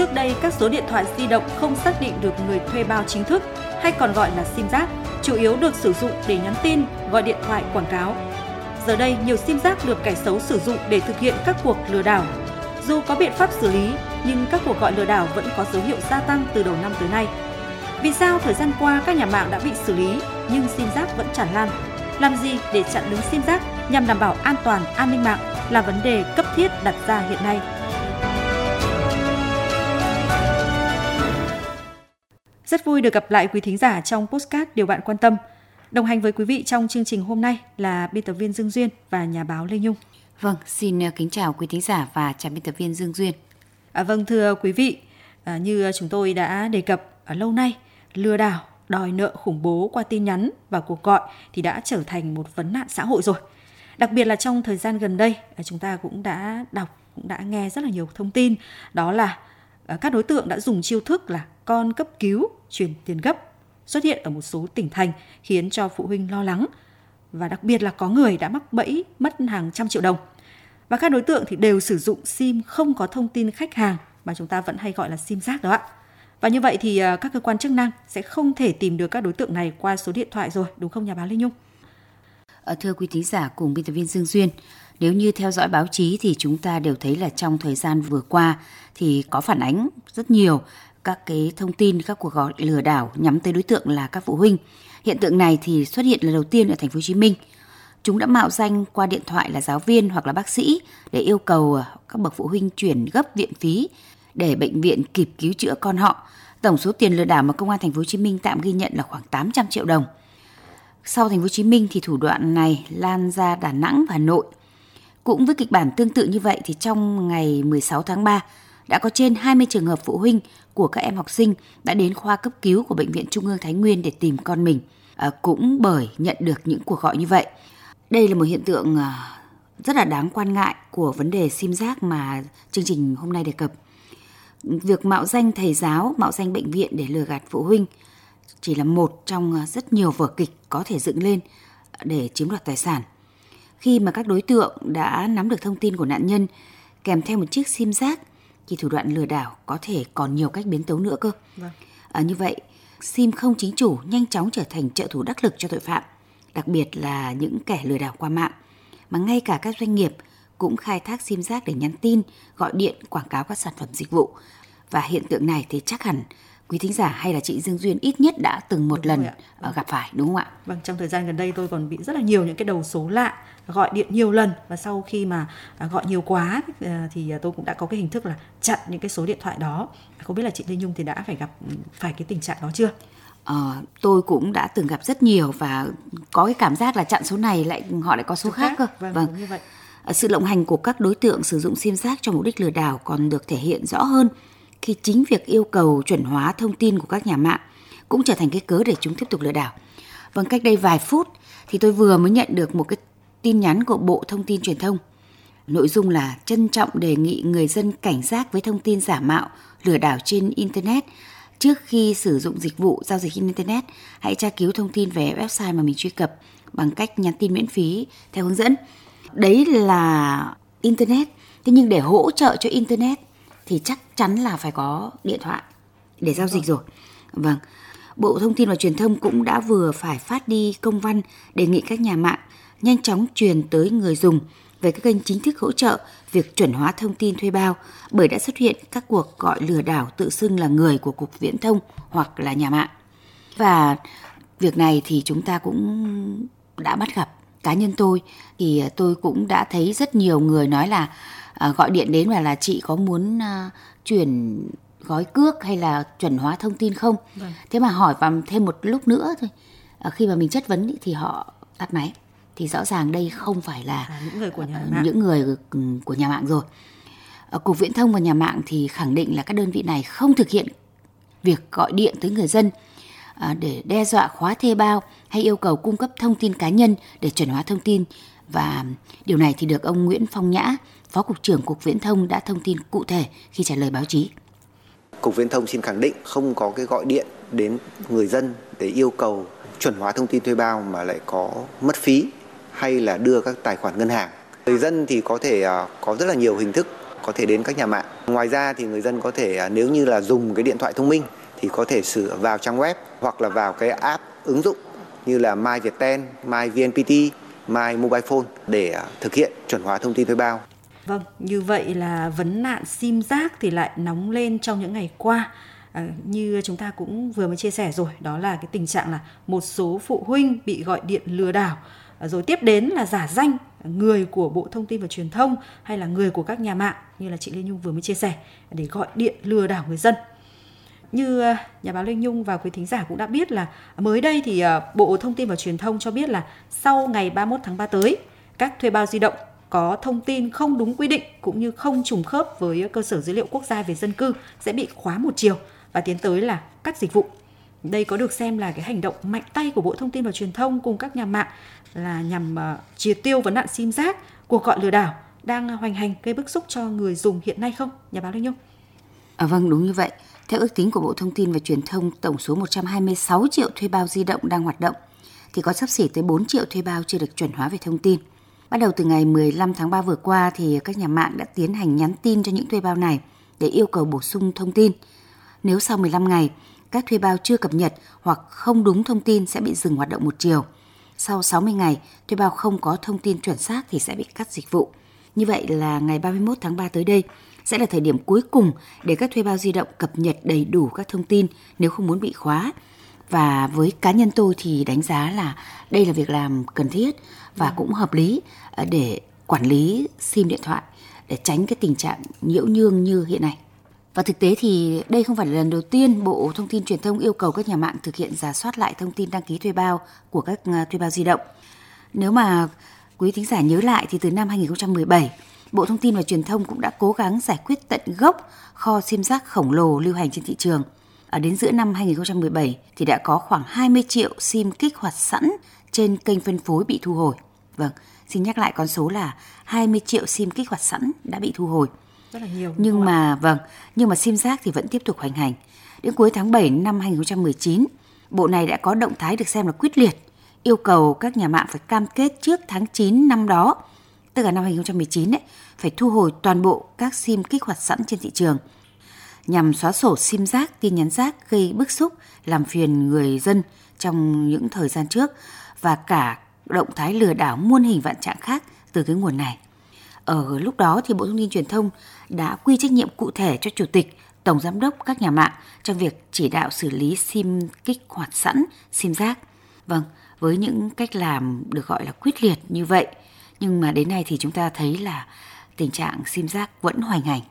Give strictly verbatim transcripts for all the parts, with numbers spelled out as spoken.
Trước đây, các số điện thoại di động không xác định được người thuê bao chính thức, hay còn gọi là sim rác, chủ yếu được sử dụng để nhắn tin, gọi điện thoại quảng cáo. Giờ đây, nhiều sim rác được kẻ xấu sử dụng để thực hiện các cuộc lừa đảo. Dù có biện pháp xử lý, nhưng các cuộc gọi lừa đảo vẫn có dấu hiệu gia tăng từ đầu năm tới nay. Vì sao thời gian qua các nhà mạng đã bị xử lý, nhưng sim rác vẫn tràn lan? Làm gì để chặn đứng sim rác nhằm đảm bảo an toàn, an ninh mạng là vấn đề cấp thiết đặt ra hiện nay. Rất vui được gặp lại quý thính giả trong podcast Điều bạn quan tâm. Đồng hành với quý vị trong chương trình hôm nay là biên tập viên Dương Duyên và nhà báo Lê Nhung. Vâng, xin kính chào quý thính giả và chào biên tập viên Dương Duyên. À, vâng, thưa quý vị, à, như chúng tôi đã đề cập à, lâu nay, lừa đảo, đòi nợ khủng bố qua tin nhắn và cuộc gọi thì đã trở thành một vấn nạn xã hội rồi. Đặc biệt là trong thời gian gần đây, à, chúng ta cũng đã đọc, cũng đã nghe rất là nhiều thông tin, đó là à, các đối tượng đã dùng chiêu thức là con cấp cứu, chuyển tiền gấp xuất hiện ở một số tỉnh thành, khiến cho phụ huynh lo lắng. Và đặc biệt là có người đã mắc bẫy mất hàng trăm triệu đồng. Và các đối tượng thì đều sử dụng sim không có thông tin khách hàng, mà chúng ta vẫn hay gọi là sim rác đó ạ. Và như vậy thì các cơ quan chức năng sẽ không thể tìm được các đối tượng này qua số điện thoại rồi, đúng không nhà báo Lê Nhung? Thưa quý thính giả cùng biên tập viên Dương Duyên, nếu như theo dõi báo chí thì chúng ta đều thấy là trong thời gian vừa qua thì có phản ánh rất nhiều các cái thông tin, các cuộc gọi lừa đảo nhắm tới đối tượng là các phụ huynh. Hiện tượng này thì xuất hiện lần đầu tiên ở thành phố Hồ Chí Minh. Chúng đã mạo danh qua điện thoại là giáo viên hoặc là bác sĩ để yêu cầu các bậc phụ huynh chuyển gấp viện phí để bệnh viện kịp cứu chữa con họ. Tổng số tiền lừa đảo mà công an thành phố Hồ Chí Minh tạm ghi nhận là khoảng tám trăm triệu đồng. Sau thành phố Hồ Chí Minh thì thủ đoạn này lan ra Đà Nẵng và Hà Nội. Cũng với kịch bản tương tự như vậy thì trong ngày mười sáu tháng ba đã có trên hai mươi trường hợp phụ huynh của các em học sinh đã đến khoa cấp cứu của Bệnh viện Trung ương Thái Nguyên để tìm con mình, à, cũng bởi nhận được những cuộc gọi như vậy. Đây là một hiện tượng à, rất là đáng quan ngại của vấn đề sim rác mà chương trình hôm nay đề cập. Việc mạo danh thầy giáo, mạo danh bệnh viện để lừa gạt phụ huynh chỉ là một trong rất nhiều vở kịch có thể dựng lên để chiếm đoạt tài sản. Khi mà các đối tượng đã nắm được thông tin của nạn nhân kèm theo một chiếc sim rác thì thủ đoạn lừa đảo có thể còn nhiều cách biến tấu nữa cơ. Vâng. À, như vậy, sim không chính chủ nhanh chóng trở thành trợ thủ đắc lực cho tội phạm, đặc biệt là những kẻ lừa đảo qua mạng. Mà ngay cả các doanh nghiệp cũng khai thác sim rác để nhắn tin, gọi điện, quảng cáo các sản phẩm dịch vụ. Và hiện tượng này thì chắc hẳn quý thính giả hay là chị Dương Duyên ít nhất đã từng một đúng lần vâng. gặp phải, đúng không ạ? Vâng, trong thời gian gần đây tôi còn bị rất là nhiều những cái đầu số lạ gọi điện nhiều lần, và sau khi mà gọi nhiều quá thì tôi cũng đã có cái hình thức là chặn những cái số điện thoại đó. Không biết là chị Lê Nhung thì đã phải gặp phải cái tình trạng đó chưa? Ờ, tôi cũng đã từng gặp rất nhiều và có cái cảm giác là chặn số này lại họ lại có số khác, khác cơ. Vâng, vâng. Đúng như vậy. Sự lộng hành của các đối tượng sử dụng sim rác cho mục đích lừa đảo còn được thể hiện rõ hơn khi chính việc yêu cầu chuẩn hóa thông tin của các nhà mạng cũng trở thành cái cớ để chúng tiếp tục lừa đảo. Vâng, cách đây vài phút thì tôi vừa mới nhận được một cái tin nhắn của Bộ Thông tin Truyền thông. Nội dung là trân trọng đề nghị người dân cảnh giác với thông tin giả mạo, lừa đảo trên Internet. Trước khi sử dụng dịch vụ giao dịch trên Internet, hãy tra cứu thông tin về website mà mình truy cập bằng cách nhắn tin miễn phí theo hướng dẫn. Đấy là Internet. Thế nhưng để hỗ trợ cho Internet thì chắc chắn là phải có điện thoại để giao dịch rồi. Vâng, Bộ Thông tin và Truyền thông cũng đã vừa phải phát đi công văn đề nghị các nhà mạng nhanh chóng truyền tới người dùng về các kênh chính thức hỗ trợ việc chuẩn hóa thông tin thuê bao, bởi đã xuất hiện các cuộc gọi lừa đảo tự xưng là người của Cục Viễn thông hoặc là nhà mạng. Và việc này thì chúng ta cũng đã bắt gặp. Cá nhân tôi thì tôi cũng đã thấy rất nhiều người nói là à, gọi điện đến và là chị có muốn à, chuyển gói cước hay là chuẩn hóa thông tin không? Vâng. Thế mà hỏi vào thêm một lúc nữa thôi, à, khi mà mình chất vấn ý, thì họ tắt máy. Thì rõ ràng đây không phải là à, những người của nhà mạng. Những người của nhà mạng rồi. Ở Cục Viễn thông và nhà mạng thì khẳng định là các đơn vị này không thực hiện việc gọi điện tới người dân à, để đe dọa khóa thuê bao hay yêu cầu cung cấp thông tin cá nhân để chuẩn hóa thông tin. Và điều này thì được ông Nguyễn Phong Nhã, Phó Cục trưởng Cục Viễn thông đã thông tin cụ thể khi trả lời báo chí. Cục Viễn thông xin khẳng định không có cái gọi điện đến người dân để yêu cầu chuẩn hóa thông tin thuê bao mà lại có mất phí hay là đưa các tài khoản ngân hàng. Người dân thì có thể có rất là nhiều hình thức có thể đến các nhà mạng. Ngoài ra thì người dân có thể nếu như là dùng cái điện thoại thông minh thì có thể sử vào trang web hoặc là vào cái app ứng dụng như là My Viettel, My vê en pê tê, My Mobile Phone để thực hiện chuẩn hóa thông tin thuê bao. Vâng, như vậy là vấn nạn sim rác thì lại nóng lên trong những ngày qua. À, như chúng ta cũng vừa mới chia sẻ rồi, đó là cái tình trạng là một số phụ huynh bị gọi điện lừa đảo, rồi tiếp đến là giả danh người của Bộ Thông tin và Truyền thông hay là người của các nhà mạng như là chị Lê Nhung vừa mới chia sẻ để gọi điện lừa đảo người dân. Như nhà báo Lê Nhung và quý thính giả cũng đã biết là mới đây thì Bộ Thông tin và Truyền thông cho biết là sau ngày ba mươi mốt tháng ba tới, các thuê bao di động có thông tin không đúng quy định cũng như không trùng khớp với cơ sở dữ liệu quốc gia về dân cư sẽ bị khóa một chiều và tiến tới là cắt dịch vụ. Đây có được xem là cái hành động mạnh tay của Bộ Thông tin và Truyền thông cùng các nhà mạng là nhằm uh, triệt tiêu vấn nạn sim rác, cuộc gọi lừa đảo đang hoành hành gây bức xúc cho người dùng hiện nay không, nhà báo Lê Nhung? À, vâng, đúng như vậy. Theo ước tính của Bộ Thông tin và Truyền thông, tổng số một trăm hai mươi sáu triệu thuê bao di động đang hoạt động, thì có xấp xỉ tới bốn triệu thuê bao chưa được chuẩn hóa về thông tin. Bắt đầu từ ngày mười lăm tháng ba vừa qua thì các nhà mạng đã tiến hành nhắn tin cho những thuê bao này để yêu cầu bổ sung thông tin. Nếu sau mười lăm ngày, các thuê bao chưa cập nhật hoặc không đúng thông tin sẽ bị dừng hoạt động một chiều. Sau sáu mươi ngày, thuê bao không có thông tin chuẩn xác thì sẽ bị cắt dịch vụ. Như vậy là ngày ba mươi mốt tháng ba tới đây sẽ là thời điểm cuối cùng để các thuê bao di động cập nhật đầy đủ các thông tin nếu không muốn bị khóa. Và với cá nhân tôi thì đánh giá là đây là việc làm cần thiết và ừ. cũng hợp lý để quản lý sim điện thoại, để tránh cái tình trạng nhiễu nhương như hiện nay. Và thực tế thì đây không phải là lần đầu tiên Bộ Thông tin Truyền thông yêu cầu các nhà mạng thực hiện rà soát lại thông tin đăng ký thuê bao của các thuê bao di động. Nếu mà quý thính giả nhớ lại thì từ năm hai nghìn không trăm mười bảy, Bộ Thông tin và Truyền thông cũng đã cố gắng giải quyết tận gốc kho sim rác khổng lồ lưu hành trên thị trường. Ở đến giữa năm hai nghìn không trăm mười bảy thì đã có khoảng hai mươi triệu sim kích hoạt sẵn trên kênh phân phối bị thu hồi. Vâng, xin nhắc lại con số là hai mươi triệu sim kích hoạt sẵn đã bị thu hồi. Rất là nhiều. Nhưng mà vâng, nhưng mà sim rác thì vẫn tiếp tục hoành hành. Đến cuối tháng bảy năm hai nghìn không trăm mười chín, Bộ này đã có động thái được xem là quyết liệt, yêu cầu các nhà mạng phải cam kết trước tháng chín năm đó, tức là năm hai nghìn không trăm mười chín đấy, phải thu hồi toàn bộ các sim kích hoạt sẵn trên thị trường, nhằm xóa sổ sim rác, tin nhắn rác gây bức xúc, làm phiền người dân trong những thời gian trước và cả động thái lừa đảo muôn hình vạn trạng khác từ cái nguồn này. Ở lúc đó thì Bộ Thông tin Truyền thông đã quy trách nhiệm cụ thể cho Chủ tịch, Tổng Giám đốc các nhà mạng trong việc chỉ đạo xử lý sim kích hoạt sẵn, sim rác. Vâng, với những cách làm được gọi là quyết liệt như vậy, nhưng mà đến nay thì chúng ta thấy là tình trạng sim rác vẫn hoành hành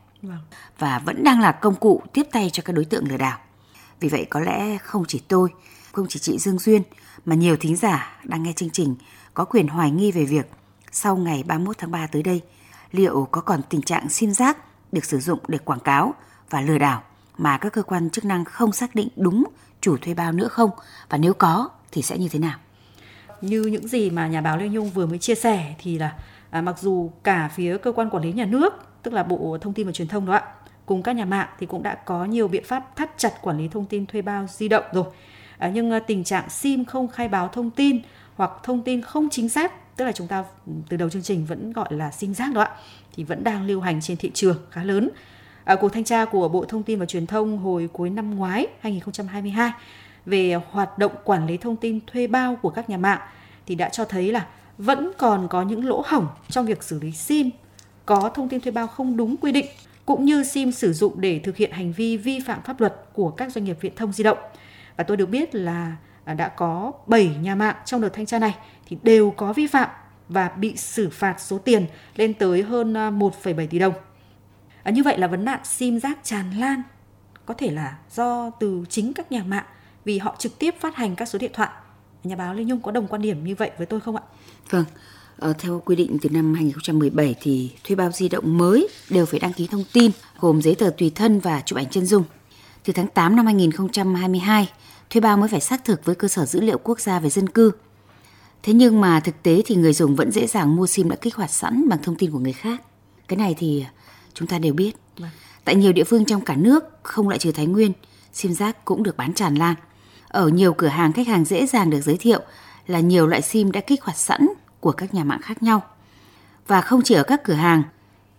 và vẫn đang là công cụ tiếp tay cho các đối tượng lừa đảo. Vì vậy có lẽ không chỉ tôi, không chỉ chị Dương Duyên mà nhiều thính giả đang nghe chương trình có quyền hoài nghi về việc sau ngày ba mươi mốt tháng ba tới đây, liệu có còn tình trạng sim rác được sử dụng để quảng cáo và lừa đảo mà các cơ quan chức năng không xác định đúng chủ thuê bao nữa không? Và nếu có thì sẽ như thế nào? Như những gì mà nhà báo Lê Nhung vừa mới chia sẻ thì là à, mặc dù cả phía cơ quan quản lý nhà nước, tức là Bộ Thông tin và Truyền thông đó ạ, cùng các nhà mạng thì cũng đã có nhiều biện pháp thắt chặt quản lý thông tin thuê bao di động rồi. À, nhưng à, tình trạng sim không khai báo thông tin hoặc thông tin không chính xác, tức là chúng ta từ đầu chương trình vẫn gọi là sim rác đó ạ, thì vẫn đang lưu hành trên thị trường khá lớn. À, cuộc thanh tra của Bộ Thông tin và Truyền thông hồi cuối năm ngoái hai nghìn không trăm hai mươi hai về hoạt động quản lý thông tin thuê bao của các nhà mạng thì đã cho thấy là vẫn còn có những lỗ hổng trong việc xử lý sim có thông tin thuê bao không đúng quy định, cũng như sim sử dụng để thực hiện hành vi vi phạm pháp luật của các doanh nghiệp viễn thông di động. Và tôi được biết là đã có bảy nhà mạng trong đợt thanh tra này thì đều có vi phạm và bị xử phạt số tiền lên tới hơn một phẩy bảy tỷ đồng. À, như vậy là vấn nạn sim rác tràn lan có thể là do từ chính các nhà mạng vì họ trực tiếp phát hành các số điện thoại. Nhà báo Lê Nhung có đồng quan điểm như vậy với tôi không ạ? Vâng, ờ, theo quy định từ năm hai nghìn không trăm mười bảy thì thuê bao di động mới đều phải đăng ký thông tin gồm giấy tờ tùy thân và chụp ảnh chân dung. Từ tháng tám năm hai nghìn không trăm hai mươi hai, thuê bao mới phải xác thực với cơ sở dữ liệu quốc gia về dân cư. Thế nhưng mà thực tế thì người dùng vẫn dễ dàng mua sim đã kích hoạt sẵn bằng thông tin của người khác. Cái này thì chúng ta đều biết. Vâng. Tại nhiều địa phương trong cả nước, không loại trừ Thái Nguyên, sim rác cũng được bán tràn lan. Ở nhiều cửa hàng, khách hàng dễ dàng được giới thiệu là nhiều loại sim đã kích hoạt sẵn của các nhà mạng khác nhau. Và không chỉ ở các cửa hàng,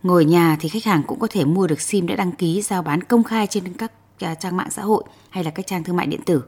Ngồi nhà thì khách hàng cũng có thể mua được sim đã đăng ký giao bán công khai trên các trang mạng xã hội hay là các trang thương mại điện tử.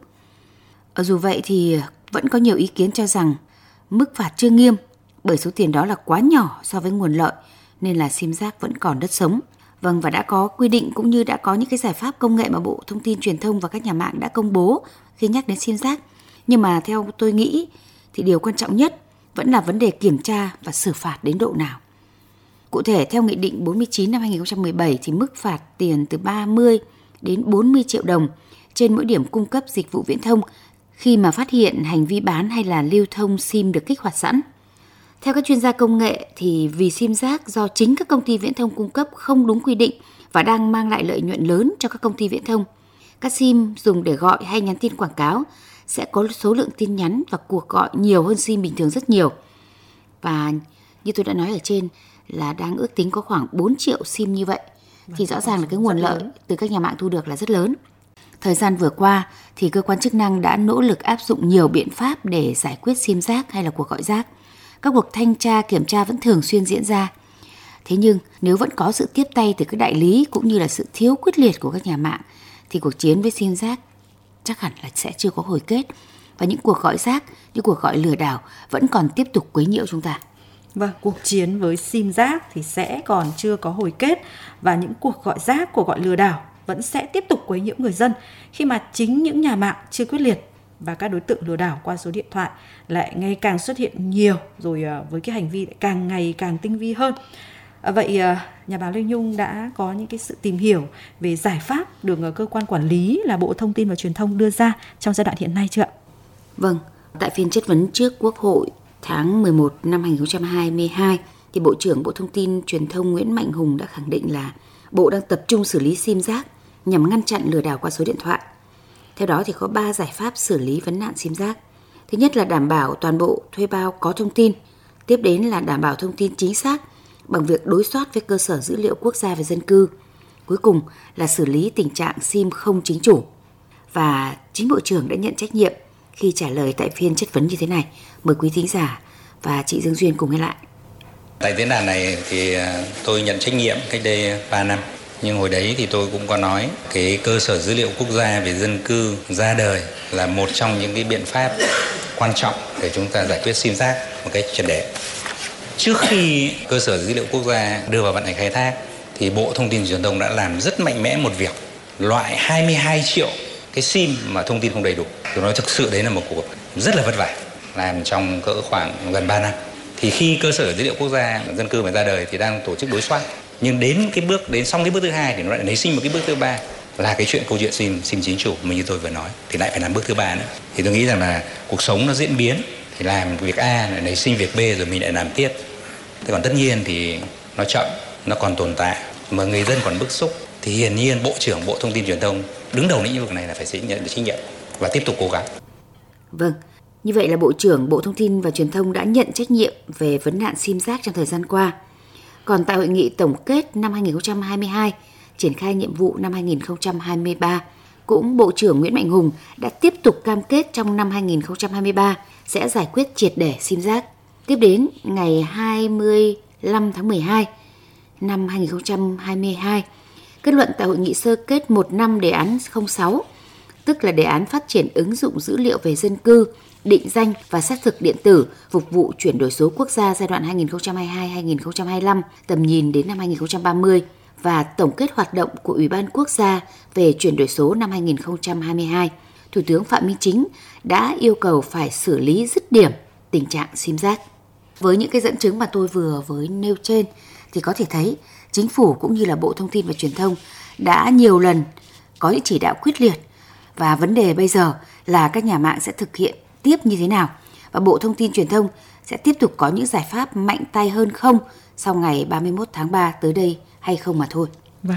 Dù vậy thì vẫn có nhiều ý kiến cho rằng mức phạt chưa nghiêm bởi số tiền đó là quá nhỏ so với nguồn lợi nên là sim rác vẫn còn đất sống. Vâng, và đã có quy định cũng như đã có những cái giải pháp công nghệ mà Bộ Thông tin Truyền thông và các nhà mạng đã công bố khi nhắc đến sim rác. Nhưng mà theo tôi nghĩ thì điều quan trọng nhất vẫn là vấn đề kiểm tra và xử phạt đến độ nào. Cụ thể, theo Nghị định bốn mươi chín năm hai nghìn không trăm mười bảy thì mức phạt tiền từ ba mươi đến bốn mươi triệu đồng trên mỗi điểm cung cấp dịch vụ viễn thông khi mà phát hiện hành vi bán hay là lưu thông sim được kích hoạt sẵn. Theo các chuyên gia công nghệ thì vì sim rác do chính các công ty viễn thông cung cấp không đúng quy định và đang mang lại lợi nhuận lớn cho các công ty viễn thông, các sim dùng để gọi hay nhắn tin quảng cáo sẽ có số lượng tin nhắn và cuộc gọi nhiều hơn sim bình thường rất nhiều. Và như tôi đã nói ở trên là đang ước tính có khoảng bốn triệu sim như vậy. Thì rõ ràng là cái nguồn lợi từ các nhà mạng thu được là rất lớn. Thời gian vừa qua thì cơ quan chức năng đã nỗ lực áp dụng nhiều biện pháp để giải quyết sim rác hay là cuộc gọi rác. Các cuộc thanh tra kiểm tra vẫn thường xuyên diễn ra. Thế nhưng nếu vẫn có sự tiếp tay từ các đại lý cũng như là sự thiếu quyết liệt của các nhà mạng thì cuộc chiến với sim rác chắc hẳn là sẽ chưa có hồi kết. Và những cuộc gọi rác, những cuộc gọi lừa đảo vẫn còn tiếp tục quấy nhiễu chúng ta. Vâng, cuộc chiến với sim rác thì sẽ còn chưa có hồi kết và những cuộc gọi rác, cuộc gọi lừa đảo vẫn sẽ tiếp tục quấy nhiễu người dân khi mà chính những nhà mạng chưa quyết liệt và các đối tượng lừa đảo qua số điện thoại lại ngày càng xuất hiện nhiều, rồi với cái hành vi lại càng ngày càng tinh vi hơn. Vậy nhà báo Lê Nhung đã có những cái sự tìm hiểu về giải pháp được cơ quan quản lý là Bộ Thông tin và Truyền thông đưa ra trong giai đoạn hiện nay chưa ạ? Vâng, tại phiên chất vấn trước Quốc hội tháng mười một năm hai nghìn không trăm hai mươi hai thì Bộ trưởng Bộ Thông tin Truyền thông Nguyễn Mạnh Hùng đã khẳng định là Bộ đang tập trung xử lý sim rác nhằm ngăn chặn lừa đảo qua số điện thoại. Theo đó thì có ba giải pháp xử lý vấn nạn sim rác. Thứ nhất là đảm bảo toàn bộ thuê bao có thông tin. Tiếp đến là đảm bảo thông tin chính xác bằng việc đối soát với cơ sở dữ liệu quốc gia về dân cư. Cuối cùng là xử lý tình trạng sim không chính chủ. Và chính Bộ trưởng đã nhận trách nhiệm khi trả lời tại phiên chất vấn như thế này. Mời quý thính giả và chị Dương Duyên cùng nghe lại. Tại diễn đàn này thì tôi nhận trách nhiệm cách đây ba năm. Nhưng hồi đấy thì tôi cũng có nói cái cơ sở dữ liệu quốc gia về dân cư ra đời là một trong những cái biện pháp quan trọng để chúng ta giải quyết sim rác một cách triệt để. Trước khi cơ sở dữ liệu quốc gia đưa vào vận hành khai thác thì Bộ Thông tin Truyền thông đã làm rất mạnh mẽ một việc loại hai mươi hai triệu cái sim mà thông tin không đầy đủ. Tôi nói thực sự đấy là một cuộc rất là vất vả, làm trong cỡ khoảng gần ba năm. Thì khi cơ sở dữ liệu quốc gia dân cư mà ra đời thì đang tổ chức đối soát. Nhưng đến cái bước đến xong cái bước thứ hai thì nó lại nảy sinh một cái bước thứ ba là cái chuyện câu chuyện sim sim chính chủ mà như tôi vừa nói, thì lại phải làm bước thứ ba nữa. Thì tôi nghĩ rằng là cuộc sống nó diễn biến thì làm việc A lại nảy sinh việc B rồi mình lại làm tiếp. Thế còn tất nhiên thì nó chậm, nó còn tồn tại mà người dân còn bức xúc thì hiển nhiên Bộ trưởng Bộ Thông tin Truyền thông đứng đầu lĩnh vực này là phải nhận được trách nhiệm và tiếp tục cố gắng. Vâng, như vậy là Bộ trưởng Bộ Thông tin và Truyền thông đã nhận trách nhiệm về vấn nạn sim rác trong thời gian qua. Còn tại hội nghị tổng kết năm hai nghìn không trăm hai mươi hai, triển khai nhiệm vụ năm hai nghìn không trăm hai mươi ba, cũng Bộ trưởng Nguyễn Mạnh Hùng đã tiếp tục cam kết trong năm hai nghìn không trăm hai mươi ba sẽ giải quyết triệt để sim rác. Tiếp đến, ngày hai mươi lăm tháng mười hai năm hai nghìn không trăm hai mươi hai, kết luận tại hội nghị sơ kết một năm đề án không sáu, tức là đề án phát triển ứng dụng dữ liệu về dân cư, định danh và xác thực điện tử phục vụ chuyển đổi số quốc gia giai đoạn hai nghìn không trăm hai mươi hai đến hai nghìn không trăm hai mươi lăm, tầm nhìn đến năm hai nghìn không trăm ba mươi và tổng kết hoạt động của Ủy ban Quốc gia về chuyển đổi số năm hai nghìn không trăm hai mươi hai, Thủ tướng Phạm Minh Chính đã yêu cầu phải xử lý dứt điểm tình trạng sim rác. Với những cái dẫn chứng mà tôi vừa với nêu trên thì có thể thấy Chính phủ cũng như là Bộ Thông tin và Truyền thông đã nhiều lần có những chỉ đạo quyết liệt và vấn đề bây giờ là các nhà mạng sẽ thực hiện tiếp như thế nào và Bộ Thông tin Truyền thông sẽ tiếp tục có những giải pháp mạnh tay hơn không sau ngày ba mươi mốt tháng ba tới đây hay không mà thôi. Vâng.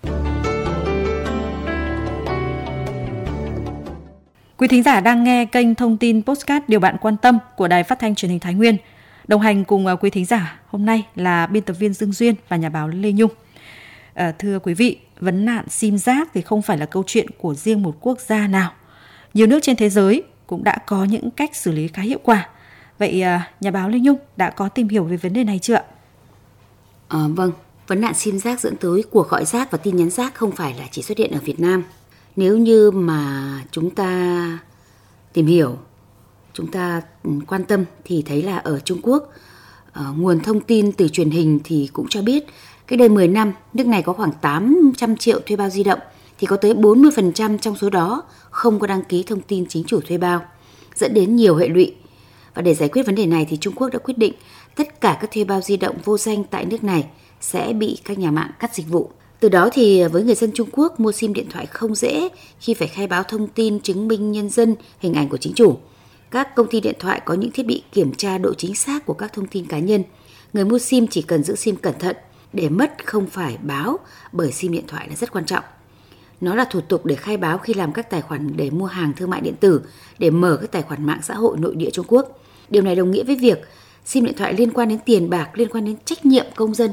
Quý thính giả đang nghe kênh thông tin podcast Điều bạn quan tâm của Đài Phát thanh Truyền hình Thái Nguyên. Đồng hành cùng quý thính giả hôm nay là biên tập viên Dương Duyên và nhà báo Lê Nhung. À, thưa quý vị, vấn nạn sim rác thì không phải là câu chuyện của riêng một quốc gia nào. Nhiều nước trên thế giới cũng đã có những cách xử lý khá hiệu quả. Vậy à, nhà báo Lê Nhung đã có tìm hiểu về vấn đề này chưa ạ? À, vâng, Vấn nạn sim rác dẫn tới cuộc gọi rác và tin nhắn rác không phải là chỉ xuất hiện ở Việt Nam. Nếu như mà chúng ta tìm hiểu, chúng ta quan tâm thì thấy là ở Trung Quốc, uh, nguồn thông tin từ truyền hình thì cũng cho biết cách đây mười năm, nước này có khoảng tám trăm triệu thuê bao di động, thì có tới bốn mươi phần trăm trong số đó không có đăng ký thông tin chính chủ thuê bao, dẫn đến nhiều hệ lụy. Và để giải quyết vấn đề này thì Trung Quốc đã quyết định tất cả các thuê bao di động vô danh tại nước này sẽ bị các nhà mạng cắt dịch vụ. Từ đó thì với người dân Trung Quốc, mua sim điện thoại không dễ khi phải khai báo thông tin chứng minh nhân dân, hình ảnh của chính chủ. Các công ty điện thoại có những thiết bị kiểm tra độ chính xác của các thông tin cá nhân. Người mua sim chỉ cần giữ sim cẩn thận để mất không phải báo, bởi sim điện thoại là rất quan trọng. Nó là thủ tục để khai báo khi làm các tài khoản để mua hàng thương mại điện tử, để mở các tài khoản mạng xã hội nội địa Trung Quốc. Điều này đồng nghĩa với việc sim điện thoại liên quan đến tiền bạc, liên quan đến trách nhiệm công dân.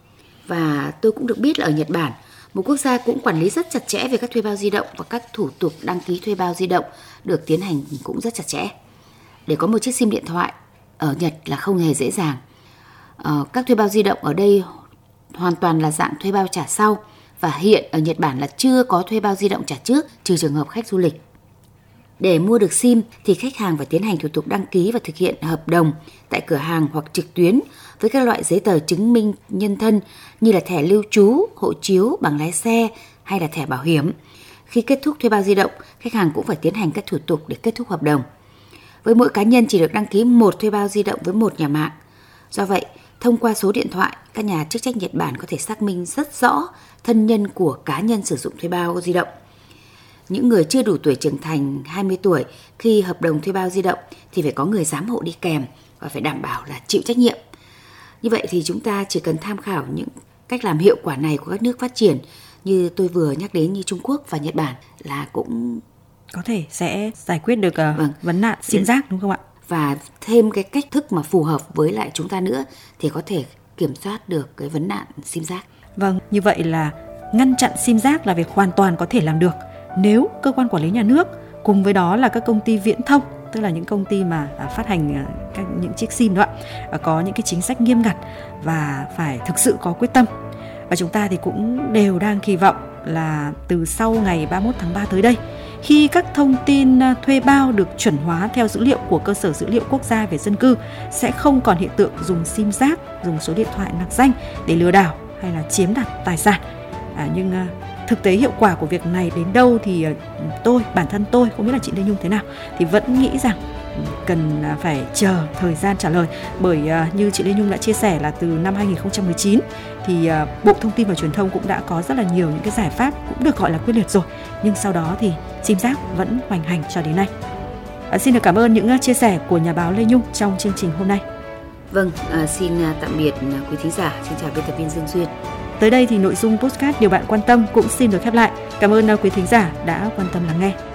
Và tôi cũng được biết là ở Nhật Bản, một quốc gia cũng quản lý rất chặt chẽ về các thuê bao di động, và các thủ tục đăng ký thuê bao di động được tiến hành cũng rất chặt chẽ. Để có một chiếc sim điện thoại ở Nhật là không hề dễ dàng. Ờ, các thuê bao di động ở đây hoàn toàn là dạng thuê bao trả sau, và hiện ở Nhật Bản là chưa có thuê bao di động trả trước, trừ trường hợp khách du lịch. Để mua được sim thì khách hàng phải tiến hành thủ tục đăng ký và thực hiện hợp đồng tại cửa hàng hoặc trực tuyến với các loại giấy tờ chứng minh nhân thân như là thẻ lưu trú, hộ chiếu, bằng lái xe hay là thẻ bảo hiểm. Khi kết thúc thuê bao di động, khách hàng cũng phải tiến hành các thủ tục để kết thúc hợp đồng. Với mỗi cá nhân chỉ được đăng ký một thuê bao di động với một nhà mạng. Do vậy, thông qua số điện thoại, các nhà chức trách Nhật Bản có thể xác minh rất rõ thân nhân của cá nhân sử dụng thuê bao di động. Những người chưa đủ tuổi trưởng thành hai mươi tuổi khi hợp đồng thuê bao di động thì phải có người giám hộ đi kèm và phải đảm bảo là chịu trách nhiệm. Như vậy thì chúng ta chỉ cần tham khảo những cách làm hiệu quả này của các nước phát triển như tôi vừa nhắc đến như Trung Quốc và Nhật Bản là cũng có thể sẽ giải quyết được uh, vâng. vấn nạn sim rác, đúng không ạ? Và thêm cái cách thức mà phù hợp với lại chúng ta nữa thì có thể kiểm soát được cái vấn nạn sim rác. Vâng, như vậy là ngăn chặn sim rác là việc hoàn toàn có thể làm được nếu cơ quan quản lý nhà nước cùng với đó là các công ty viễn thông, tức là những công ty mà phát hành các những chiếc sim đó ạ, có những cái chính sách nghiêm ngặt và phải thực sự có quyết tâm. Và chúng ta thì cũng đều đang kỳ vọng là từ sau ngày ba mươi mốt tháng ba tới đây, khi các thông tin thuê bao được chuẩn hóa theo dữ liệu của cơ sở dữ liệu quốc gia về dân cư, sẽ không còn hiện tượng dùng sim rác, dùng số điện thoại nặc danh để lừa đảo hay là chiếm đoạt tài sản. À, nhưng à, thực tế hiệu quả của việc này đến đâu thì à, tôi, bản thân tôi, không biết là chị Lê Nhung thế nào, thì vẫn nghĩ rằng cần phải chờ thời gian trả lời. Bởi à, như chị Lê Nhung đã chia sẻ là từ năm hai không một chín thì à, Bộ Thông tin và Truyền thông cũng đã có rất là nhiều những cái giải pháp cũng được gọi là quyết liệt rồi, nhưng sau đó thì sim rác vẫn hoành hành cho đến nay. À, xin được cảm ơn những chia sẻ của nhà báo Lê Nhung trong chương trình hôm nay. Vâng, à, xin tạm biệt quý thính giả, xin chào biên tập viên Dương Duyên. Tới đây thì nội dung podcast Điều bạn quan tâm cũng xin được khép lại. Cảm ơn quý thính giả đã quan tâm lắng nghe.